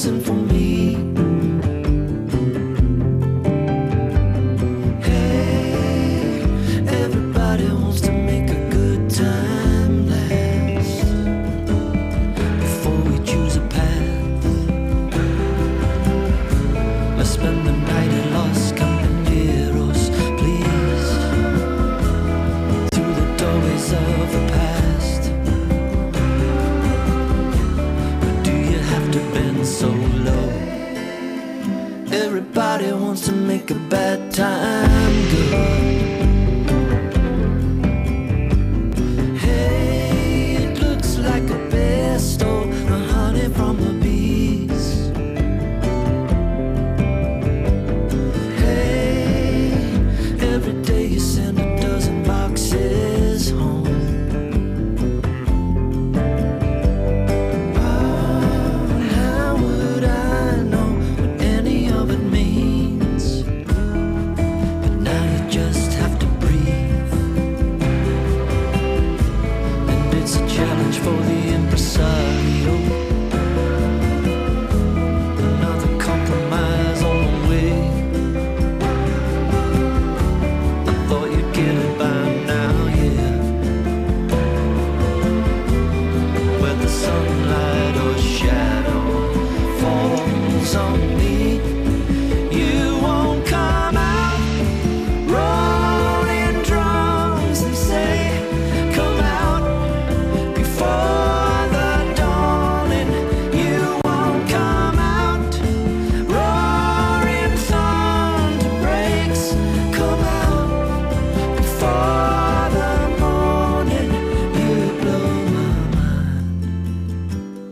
isn't for me. Hey, everybody wants to make a good time last before we choose a path. Let's spend the night at Los Compañeros, please, through the doorways of the past. But do you have to bend so low? Everybody wants to make a bad time good. Hey, it looks like a bear stole the honey from the bees. Hey, every day you send a dozen boxes home. Oh, how would I know what any of it means? But now you just have to breathe. And it's a challenge for the impresario. Another compromise on the way. I thought you'd get it by now, yeah. Whether sunlight or shadow falls on me, you won't come out. Rolling drums, they say, come out before the dawning. You won't come out. Roaring thunder breaks, come out before the morning. You blow my mind.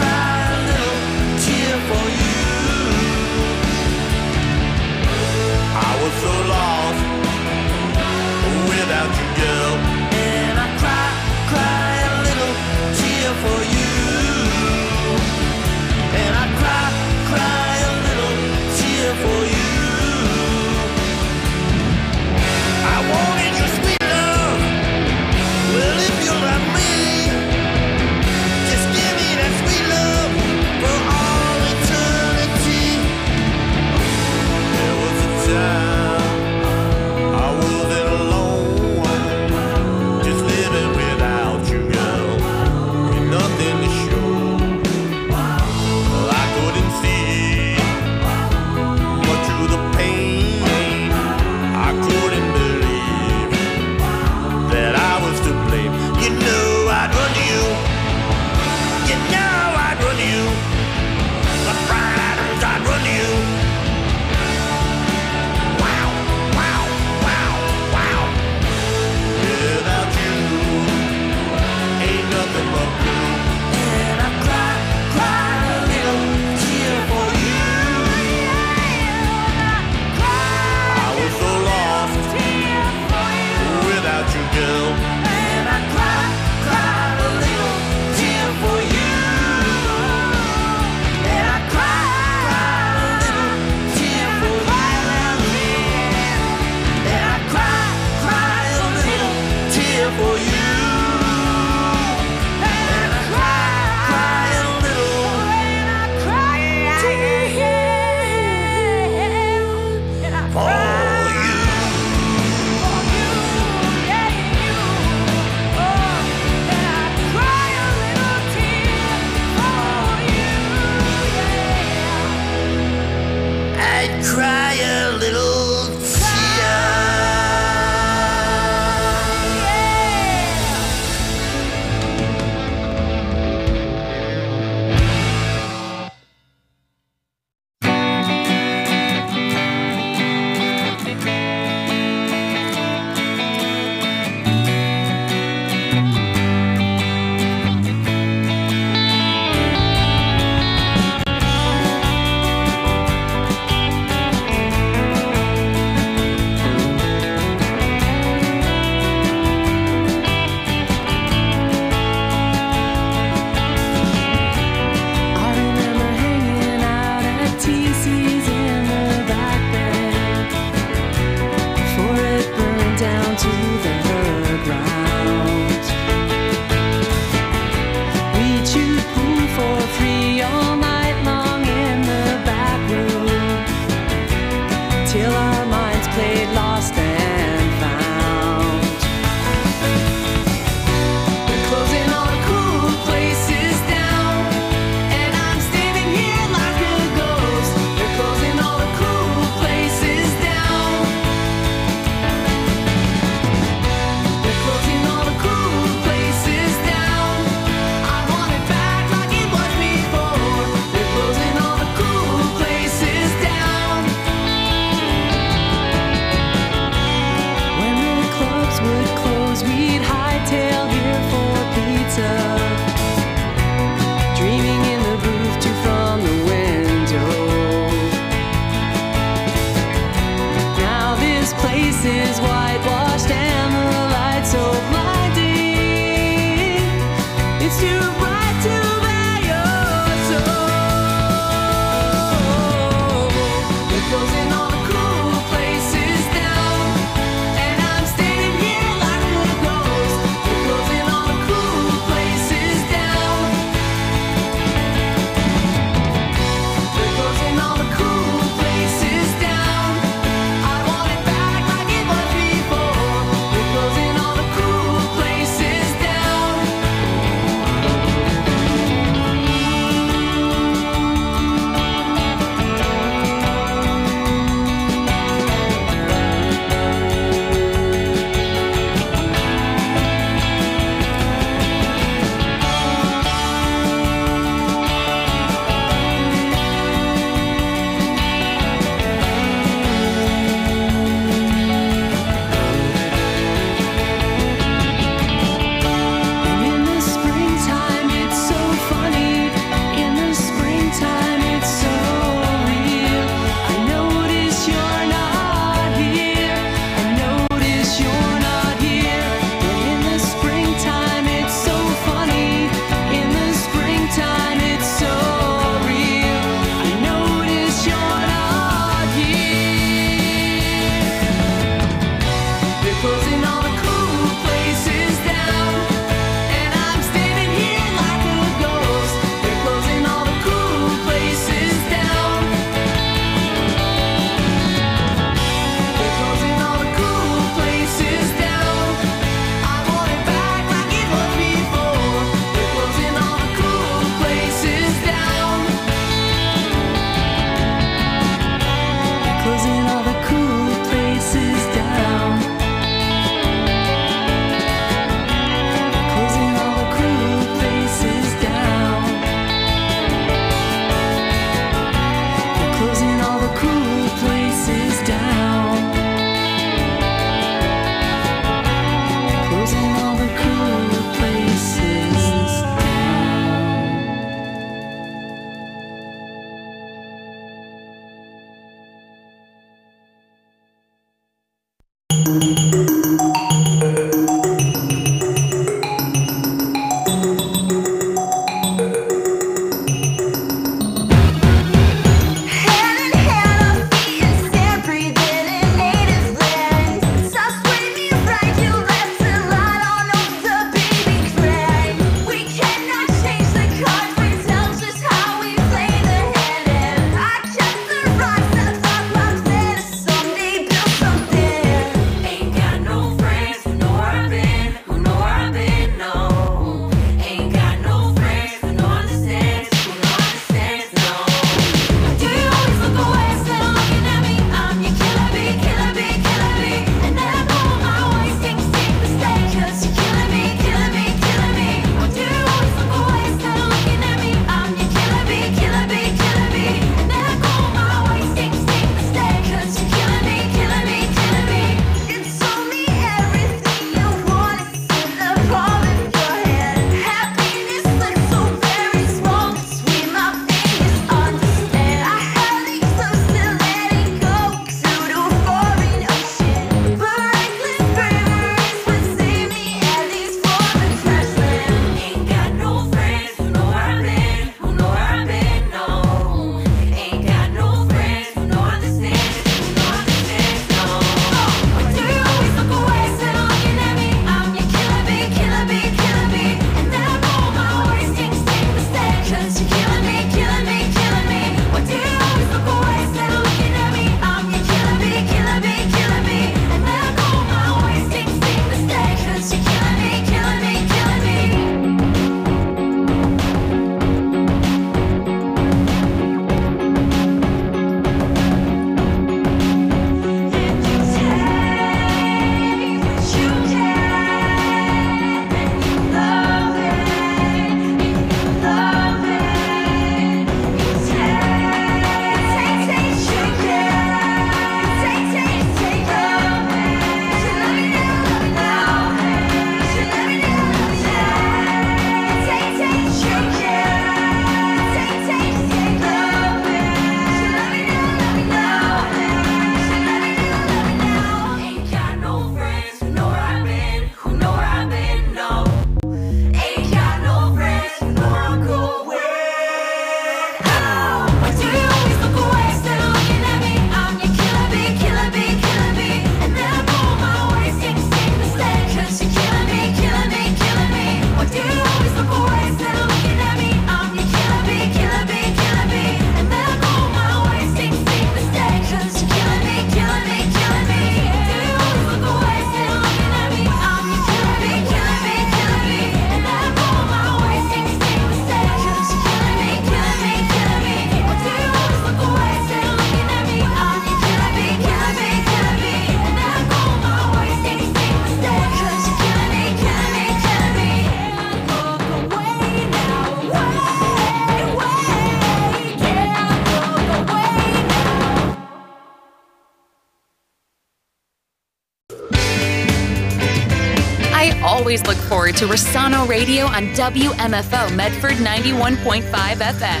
always look forward to Rossano Radio on WMFO Medford 91.5 FM.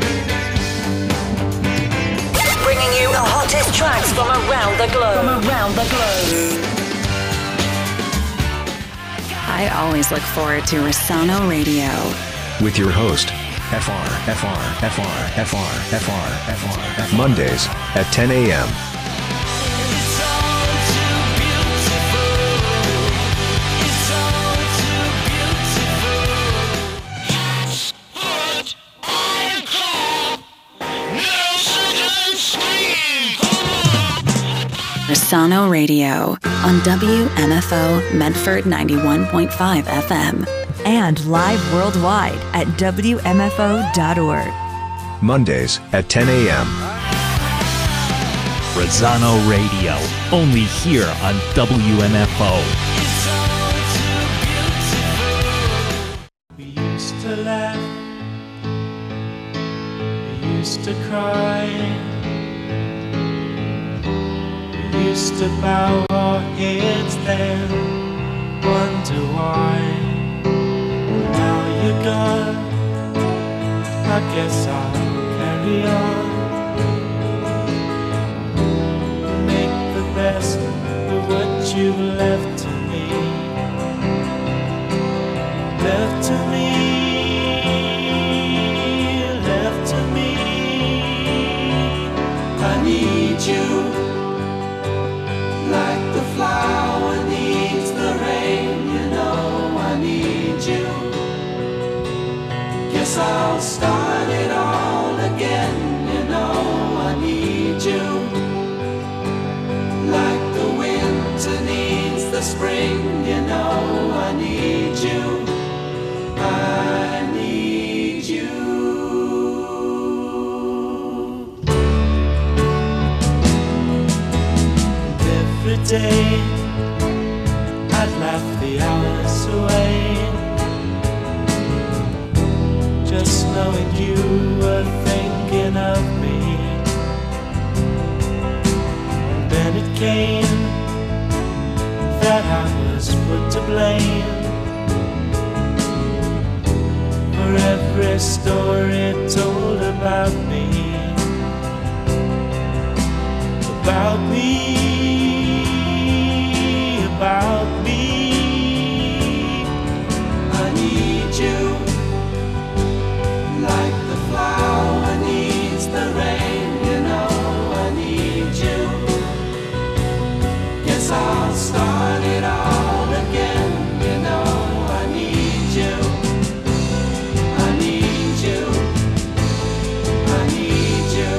Bringing you the hottest tracks from around the globe. I always look forward to Rossano Radio. With your host, FR. Mondays at 10 a.m. Rossano Radio on WMFO Medford 91.5 FM. And live worldwide at WMFO.org. Mondays at 10 a.m. Rossano Radio, only here on WMFO. We used to laugh, we used to cry, we used to bow our heads then, wonder why. Now you're gone, I guess I'll carry on. Make the best of what you've left to me. Left to me, left to me. I need you, like the flower needs the rain. You know I need you. Guess I'll start it all again. You know I need you, like the winter needs the spring. You know I need you. I need you. And every day I'd laugh the hours away, just knowing you were thinking of me. And then it came that I was put to blame for every story told about me, about me, about me. I need you, like the flower needs the rain. You know I need you. Guess I'll start it all again. You know I need you. I need you. I need you.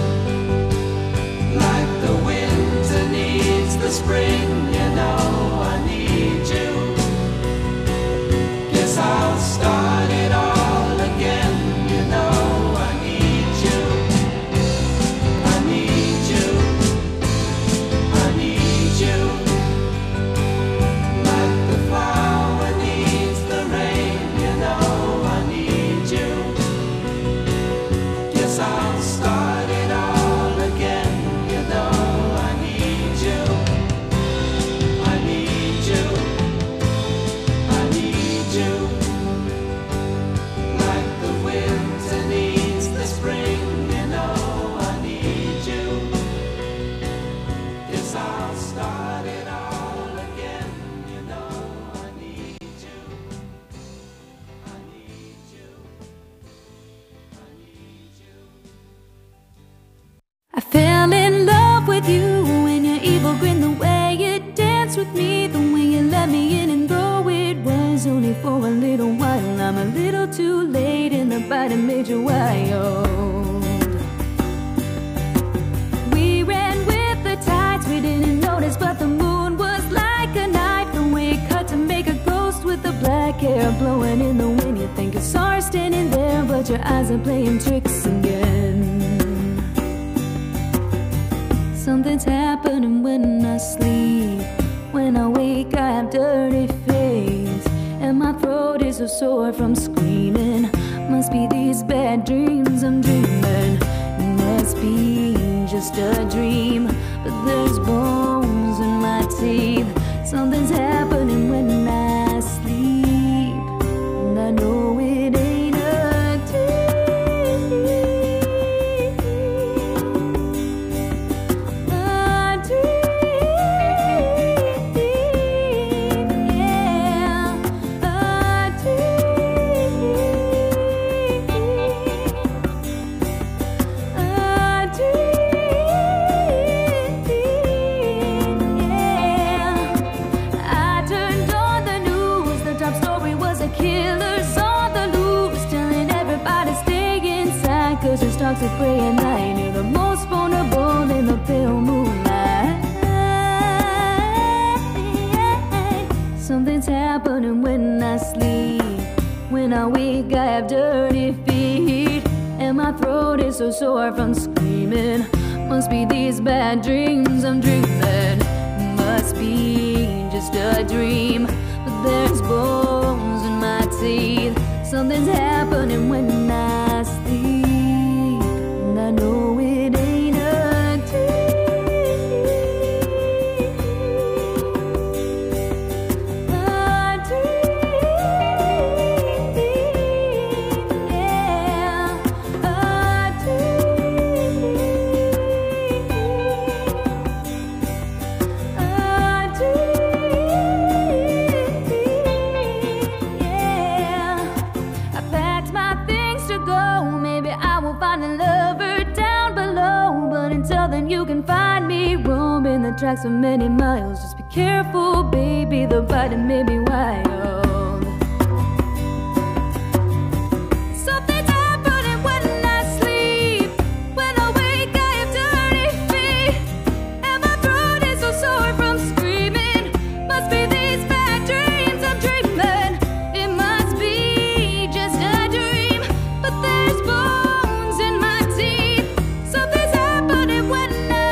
Like the winter needs the spring. You know I need you. Guess I'll start it all again. You know I need you. I need you. I need you. Like the flower needs the rain. You know I need you. Guess I'll start it all again. You know I need you. I need you. I need you. Like the winter needs the spring. You know I need you. Guess I'll start it all again. You know I need you. I need you. I need you. I fell in love with you when your evil grin, the way you danced with me, the way you let me in, and though it was only for a little while, I'm a little too late in the bite that made you wild. We ran with the tides, we didn't notice, but the moon was like a knife, the way it cut to make a ghost with the black hair blowing in the wind. You think you saw her standing there, but your eyes are playing tricks again. Something's happening when I sleep. When I wake I have dirty face, and my throat is so sore from screaming. Must be these bad dreams I'm dreaming. Must be just a dream, but there's bones in my teeth. Something's happening when I sleep. want to pray at night. You're the most vulnerable in the pale moonlight. Something's happening when I sleep. When I wake, I have dirty feet, and my throat is so sore from screaming. Must be these bad dreams I'm dreaming. Must be just a dream. But there's bones in my teeth. Something's happening when I sleep, and I know it ain't a dream. You can find me roaming the tracks for many miles. Just be careful, baby, the riding may be wild. Something's happening when I sleep. When I wake, I have dirty feet, and my throat is so sore from screaming. Must be these bad dreams I'm dreaming. It must be just a dream, but there's bones in my teeth. Something's happening when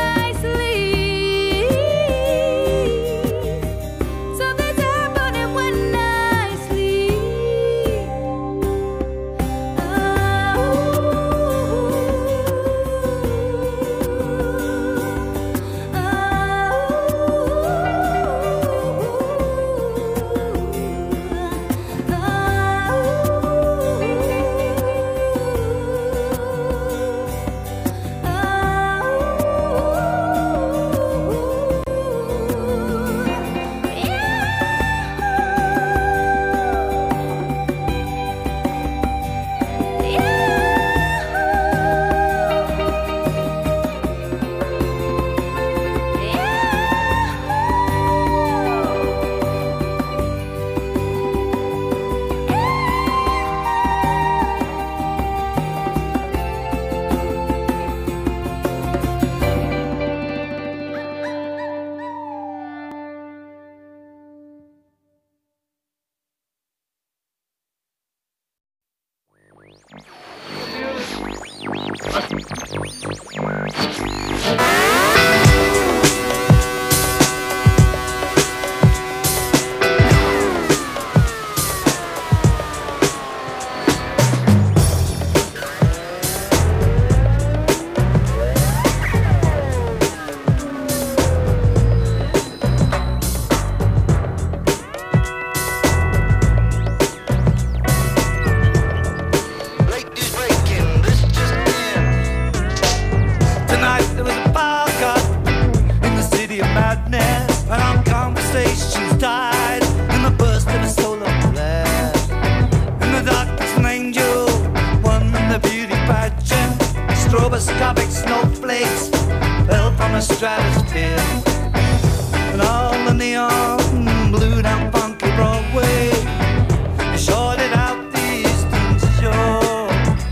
stroboscopic snowflakes fell from the stratosphere, and all the neon blew down funky Broadway. They shorted out the eastern shore.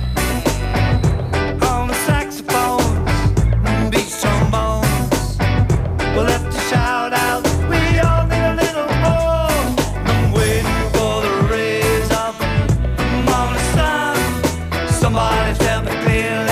On the saxophones and beat trombones were left to shout out, "We all need a little more." I'm waiting for the rays of the morning sun. Somebody tell me clearly.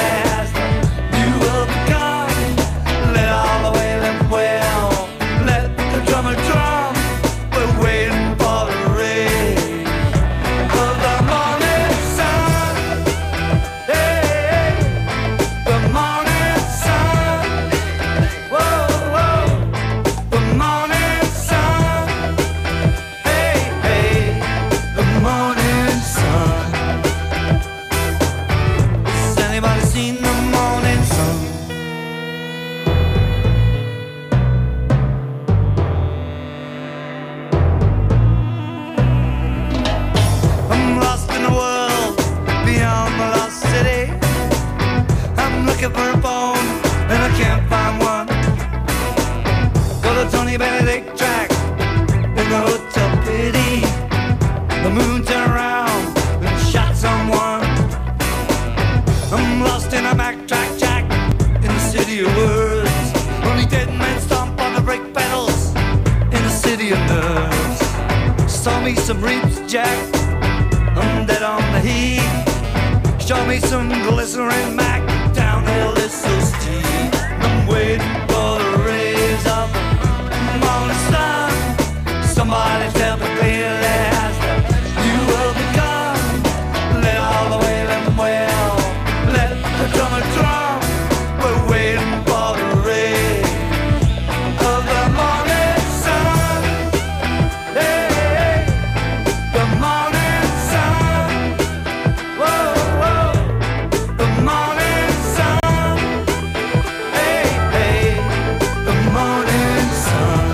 For a phone and I can't find one. Got a Tony Benedict track in the Hotel Pity. The moon turned around and shot someone. I'm lost in a Mac Track Jack in the city of words. Only dead men stomp on the brake pedals in the city of nerves. Saw me some reaps, Jack, I'm dead on the heat. Show me some glycerin Mac, downhill is so steep. I'm waiting for the rays of the morning sun. Somebody tell me clearly as you will become. Let all the way them well, let the drummer drum. We're waiting for the rays of the morning sun. Hey, the morning sun. Whoa, whoa, the morning sun. Hey, hey, the morning sun.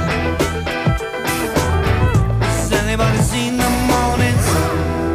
Has anybody seen the morning sun?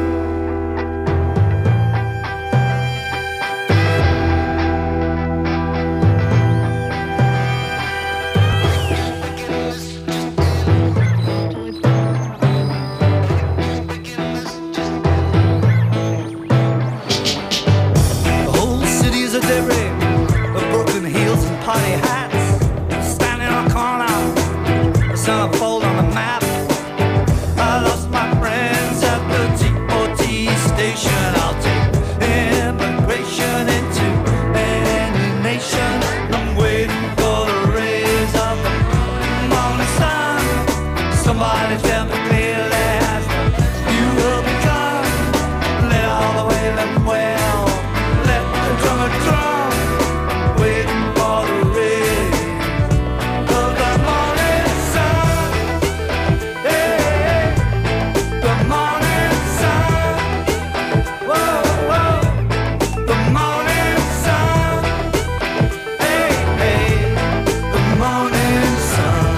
The whole city is a debris of broken heels and party hats. Standing on a corner, a centerfold on the map. I lost my friends at the TOT station. I'll take immigration into any nation. I'm waiting for the rays of the morning sun. Somebody tell me clearly as you will become. Let all the way them well, let the drummer drum. Waiting for the rays of the morning sun. Hey, the morning sun. Whoa, whoa, the morning sun. Hey, hey, the morning sun.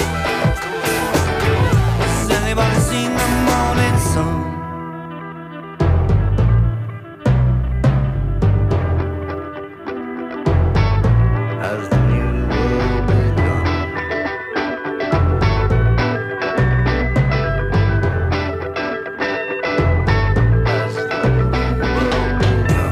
Has anybody seen the morning sun? Has the new world begun? Has the new world begun?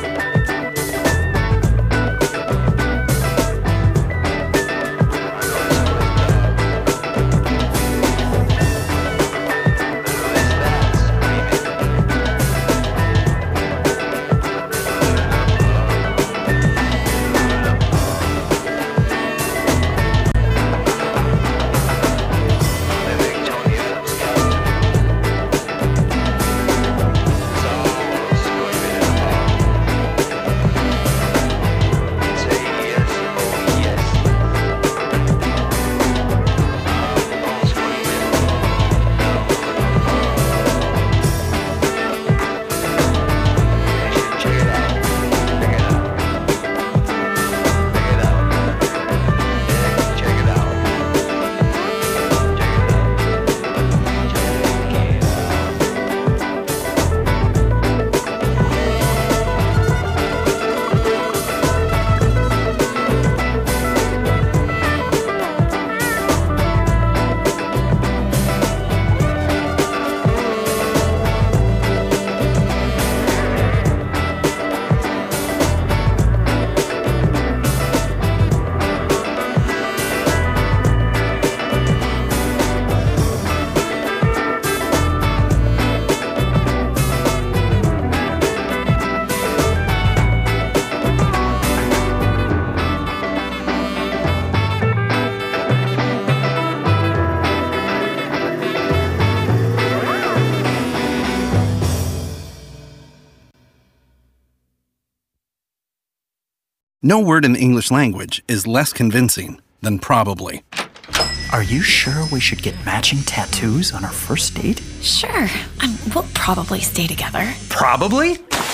No word in the English language is less convincing than probably. Are you sure we should get matching tattoos on our first date? Sure. We'll probably stay together. Probably?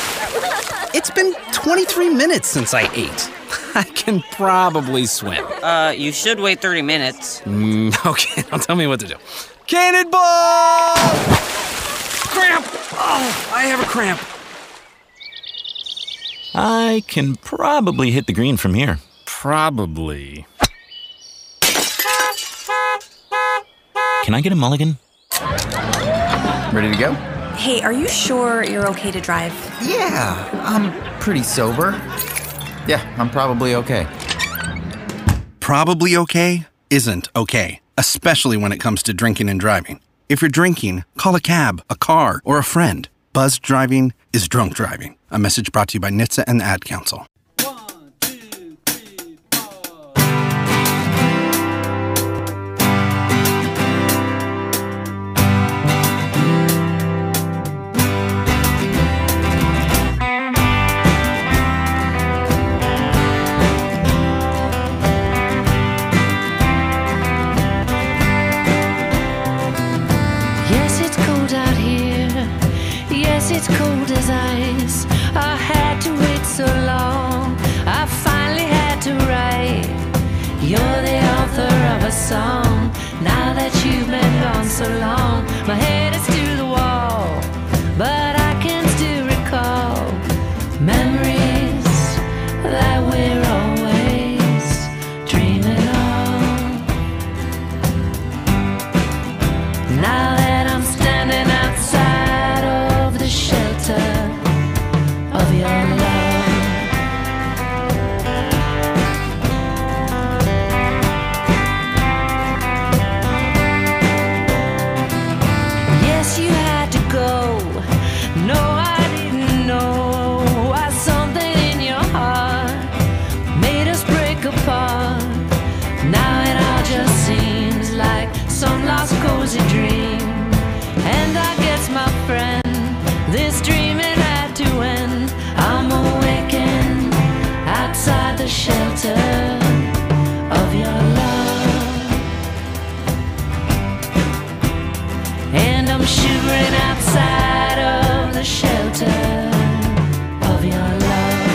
It's been 23 minutes since I ate. I can probably swim. You should wait 30 minutes. Okay, now tell me what to do. Cannonball! Cramp! Oh, I have a cramp. I can probably hit the green from here. Probably. Can I get a mulligan? Ready to go? Hey, are you sure you're okay to drive? Yeah, I'm pretty sober. Yeah, I'm probably okay. Probably okay isn't okay, especially when it comes to drinking and driving. If you're drinking, call a cab, a car, or a friend. Buzzed driving is drunk driving. A message brought to you by NHTSA and the Ad Council. It's cold as ice. I had to wait so long. I finally had to write. You're the author of a song. Now that you've been gone so long, my head is to the wall, but I can still recall memories that we're always dreaming of. Now that I'm standing outside of the shelter of your love, yes, you had to go. No, I didn't know why something in your heart made us break apart. Now it all just seems like some lost cozy dream, and I guess, my friend, this dreaming had to end. I'm awakened outside the shelter of your love, and I'm shivering outside of the shelter of your love.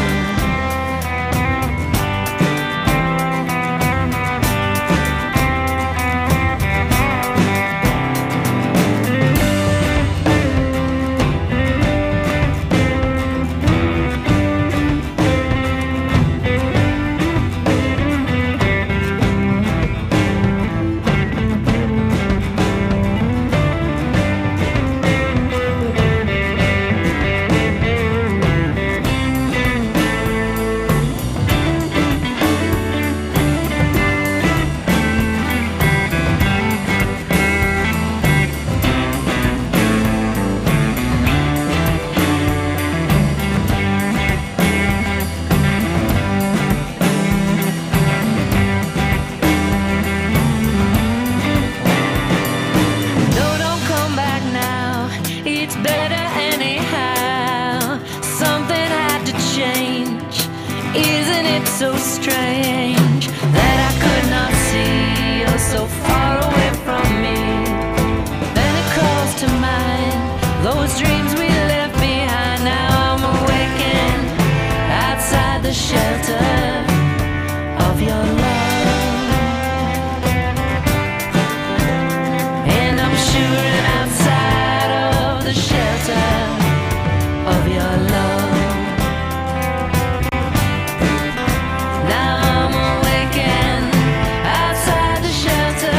So strange that I could not see you're so far away from me. Then it calls to mind those dreams we left behind. Now I'm awakened outside the shelter of your love, and I'm shivering outside of the shelter of your love. Now I'm awakened outside the shelter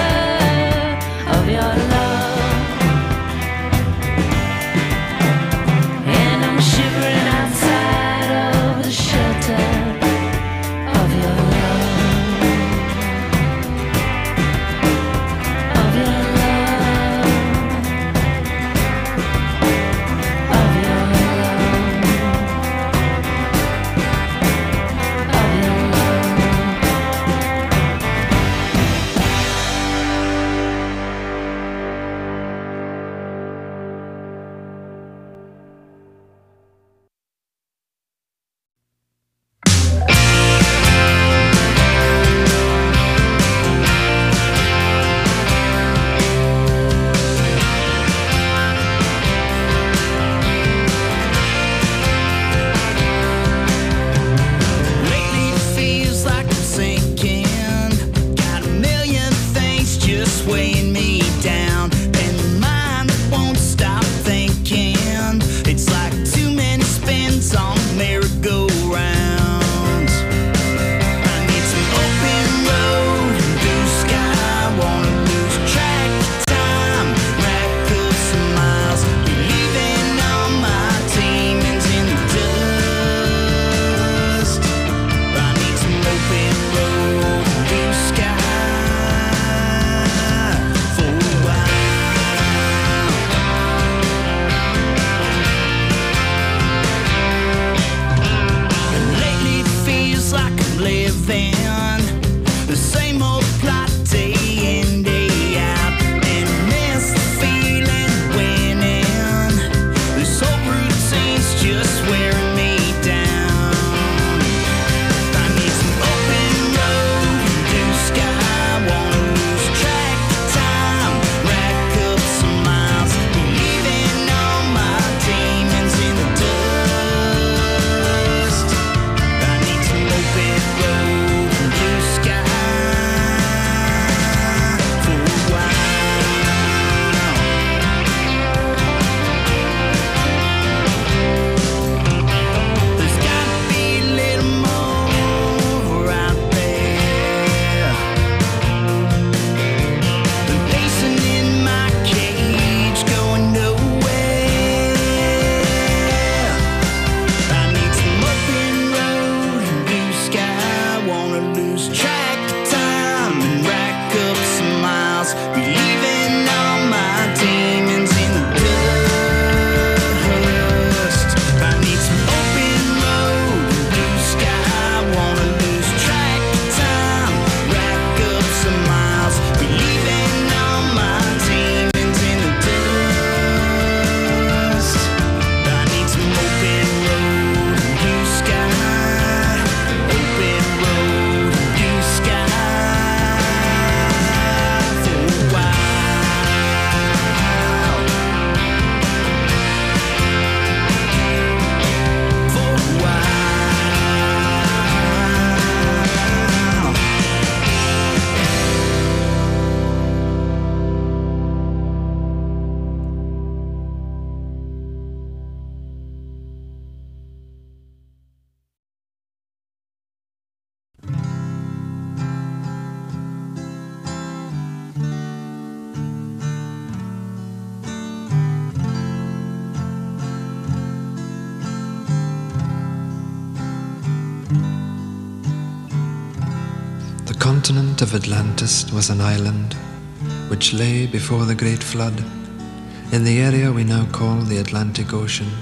continent of Atlantis was an island which lay before the great flood in the area we now call the Atlantic Ocean.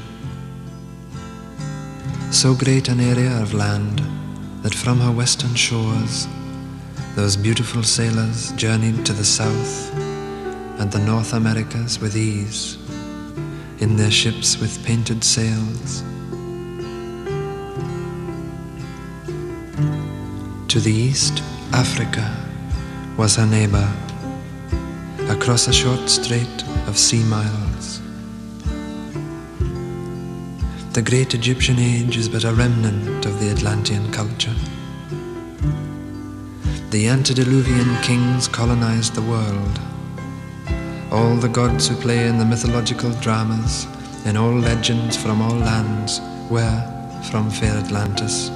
So great an area of land that from her western shores those beautiful sailors journeyed to the south and the North Americas with ease in their ships with painted sails. To the east, Africa was her neighbor, across a short strait of sea miles. The great Egyptian age is but a remnant of the Atlantean culture. The antediluvian kings colonized the world. All the gods who play in the mythological dramas, in all legends from all lands, were from fair Atlantis.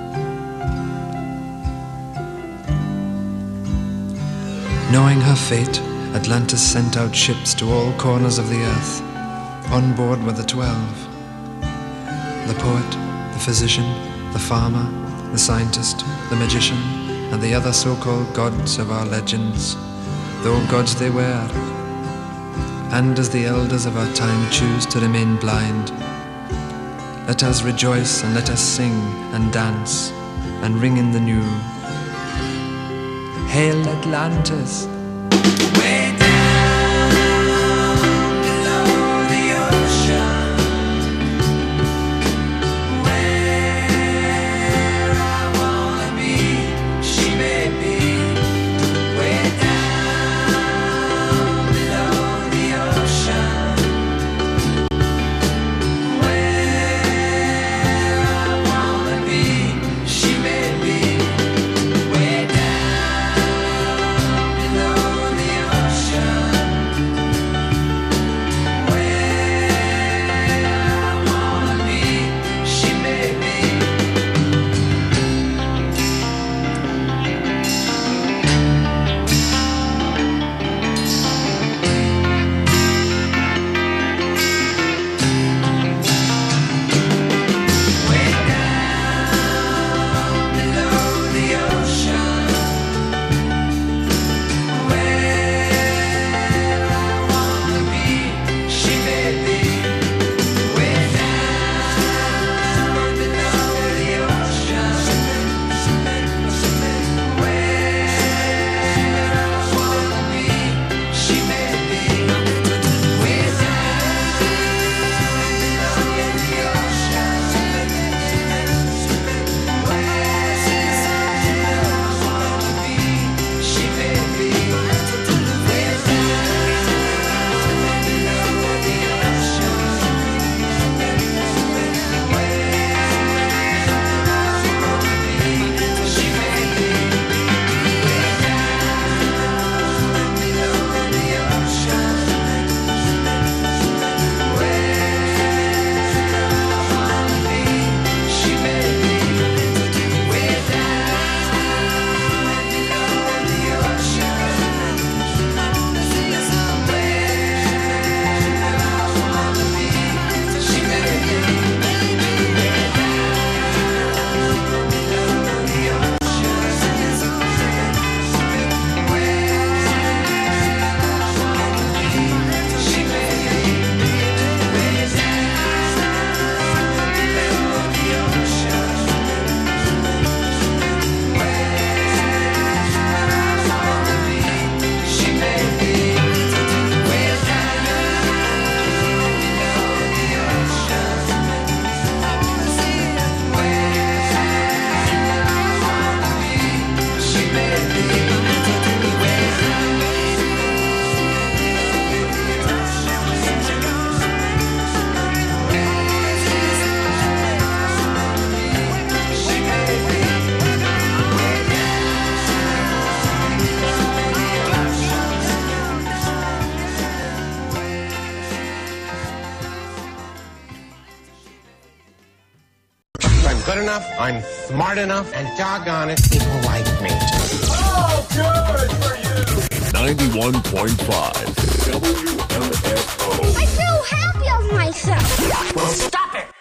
Knowing her fate, Atlantis sent out ships to all corners of the earth. On board were the 12. The poet, the physician, the farmer, the scientist, the magician, and the other so-called gods of our legends, though gods they were. And as the elders of our time choose to remain blind, let us rejoice and let us sing and dance and ring in the new. Hail Atlantis! Way down below the ocean, where I wanna be, she may be. Way down below the ocean, where I wanna be, she may be. Way down. good enough, I'm smart enough, and doggone it, people like me. Oh, good for you! 91.5 WMFO. I feel happy of myself. Well, stop it!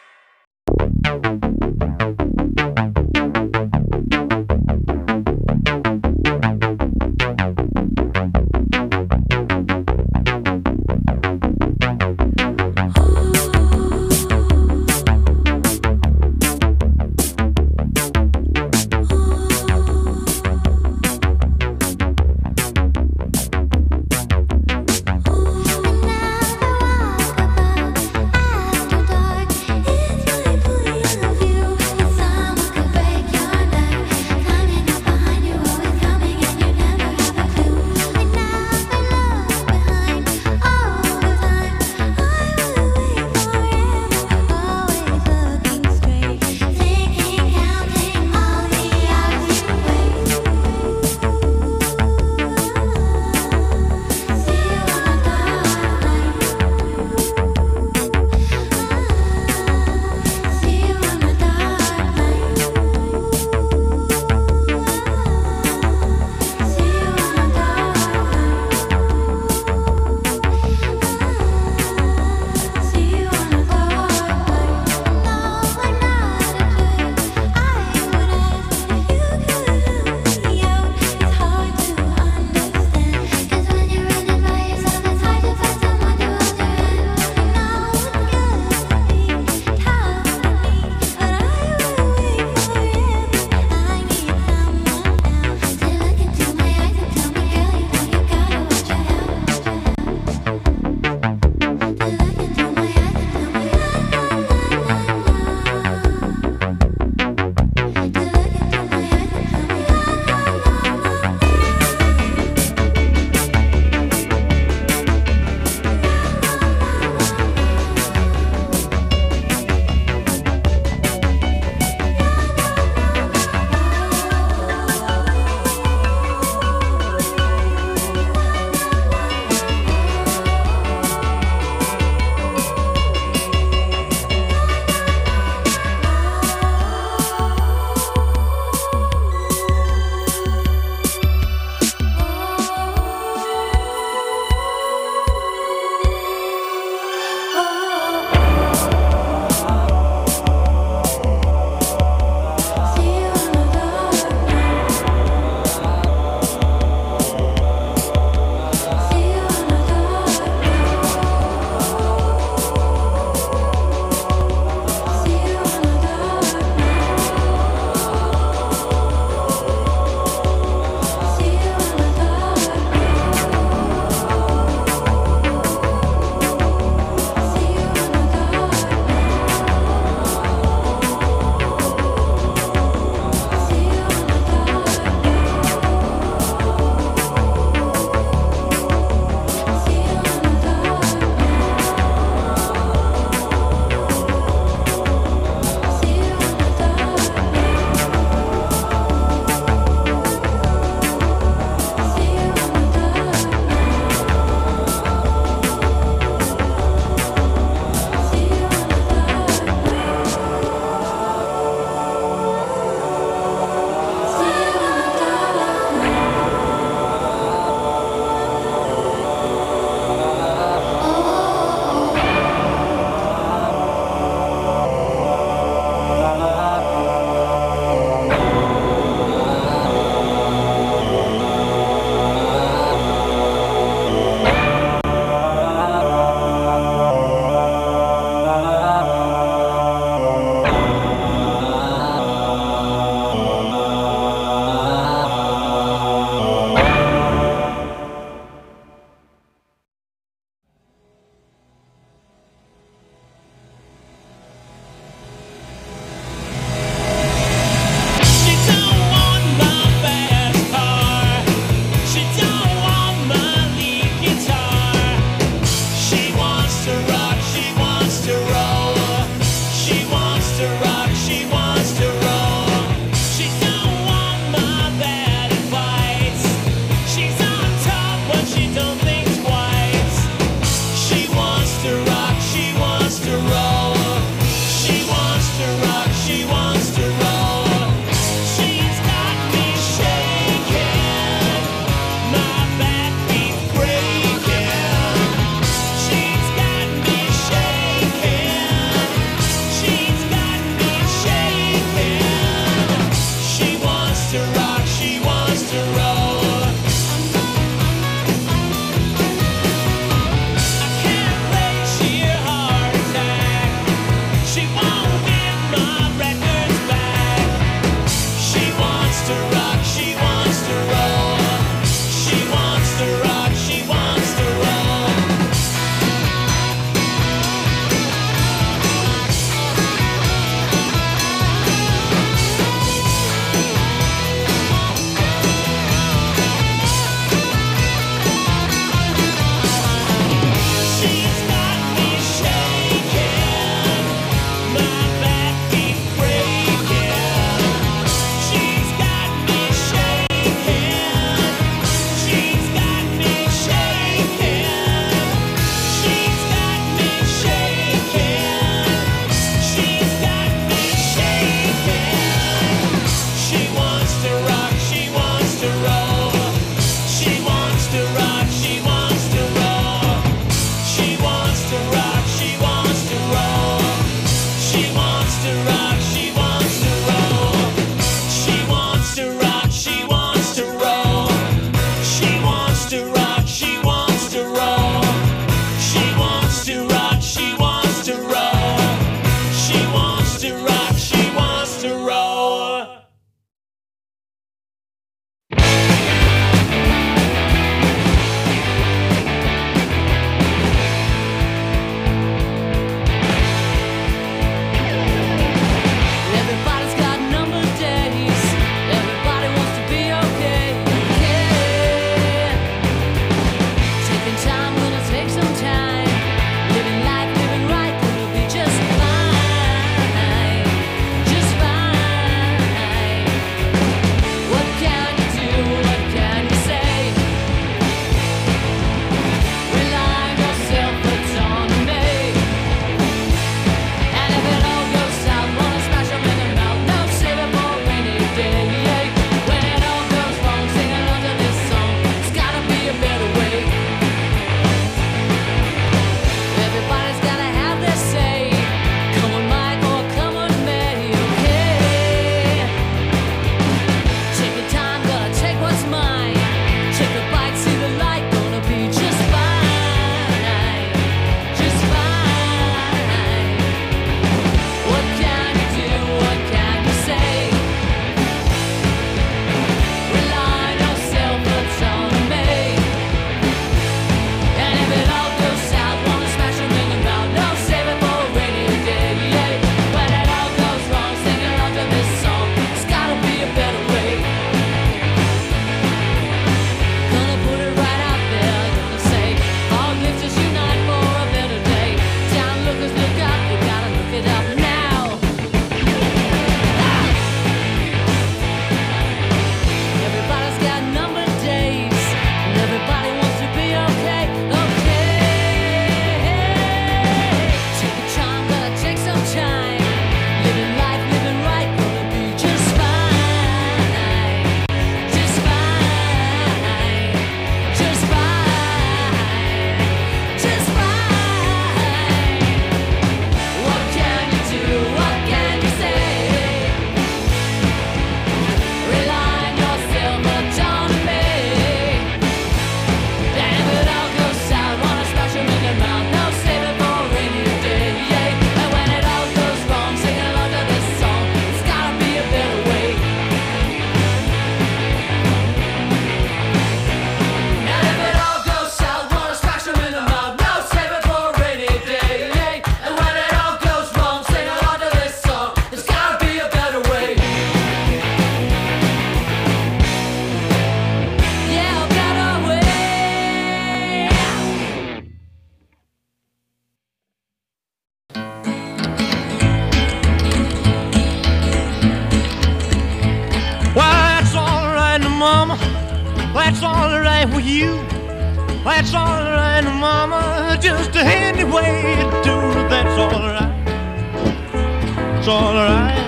That's all right with you. That's all right, Mama. Just any way you do. That's all right. It's all right.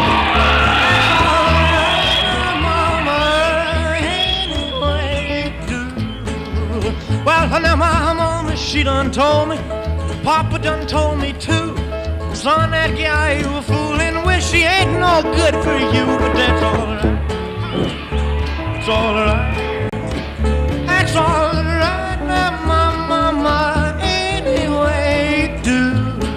Well, now my mama, she done told me, Papa done told me too. Son, that guy you were fooling with, she ain't no good for you, but that's all right. It's all right. That's all right, now my mama, anyway do.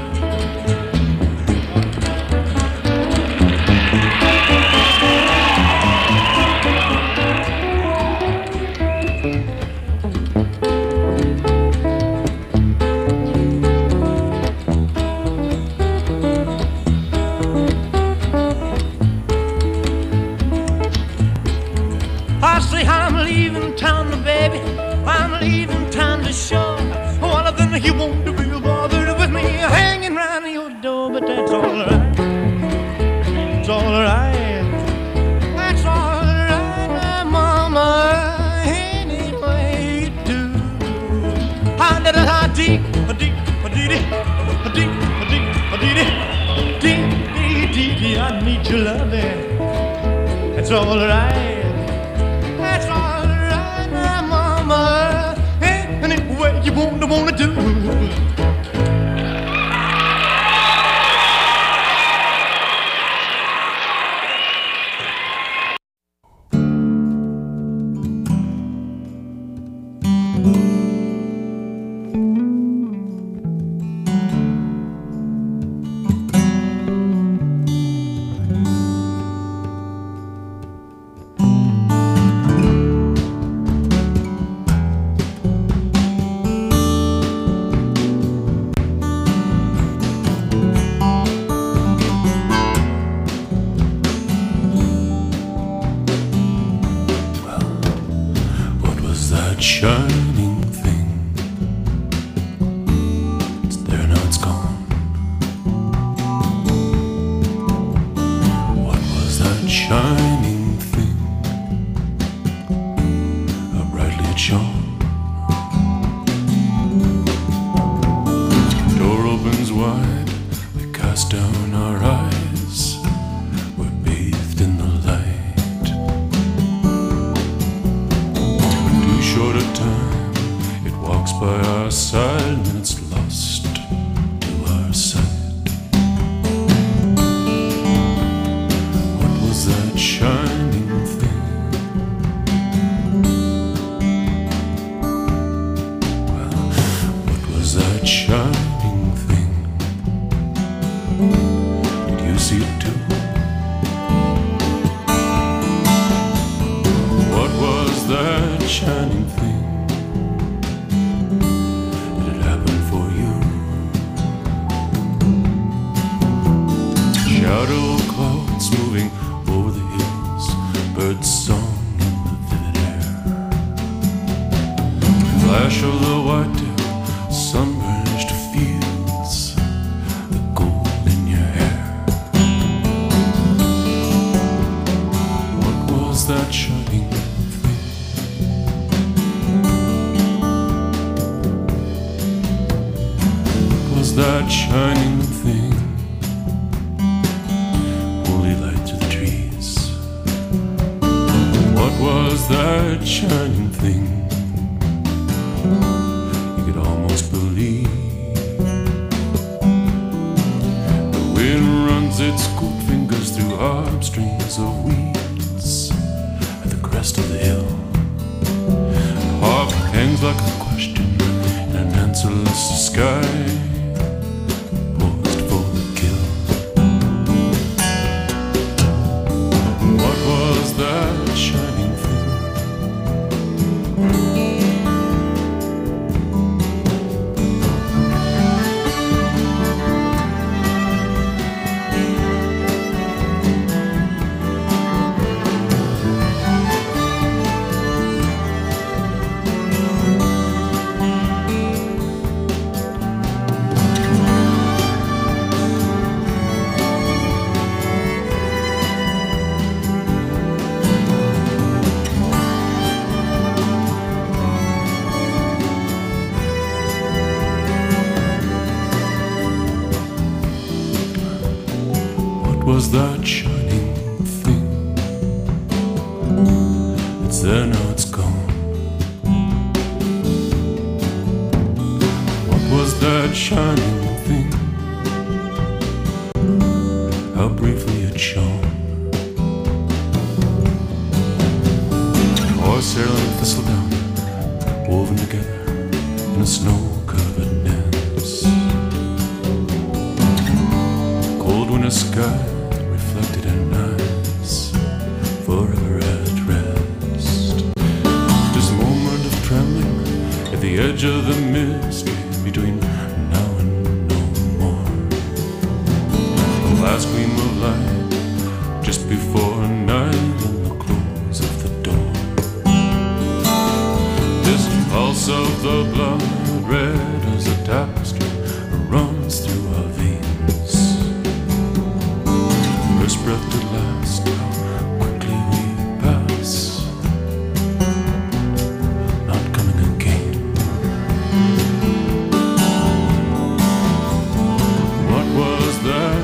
I say I'm leaving town, baby. I'm leaving town to show. One of them he won't be bothered with me hanging round your door, but that's all right. It's all right. That's all right, Mama. Anyway, do. I did a dee, a dee, a dee, a dee, a dee, a dee, dee, dee, dee. I need your loving. That's all right. That's all right, Mama. Any way you wanna do. Shining thing, it's there now, it's gone. What was that shining thing? How brightly it shone. Door opens wide, we cast down our eyes. We're bathed in the light. Too short a time, it walks by our side and it's lost to our sight. What was that shining thing? Well, what was that shining thing? Did you see it too? What was that shining thing? Did it happen for you? Shadow clouds moving over the hills, birds song in the vivid air. Flash of the whitetail, sunburnished fields, the gold in your hair. What was that shining thing? What was that shining thing? Holy light through the trees. What was that shining thing? You could almost believe. The wind runs its cool fingers through harpstrings of weeds at the crest of the hill. The harp hangs like a question in an answerless sky, poised for the kill. What was that shining thing? was that shining thing? It's there now, it's gone. What was that shining thing? How briefly it shone. Horsehair and thistledown woven together in a snow-covered nest. Cold winter sky reflected in eyes forever at rest. Just a moment of trembling at the edge of the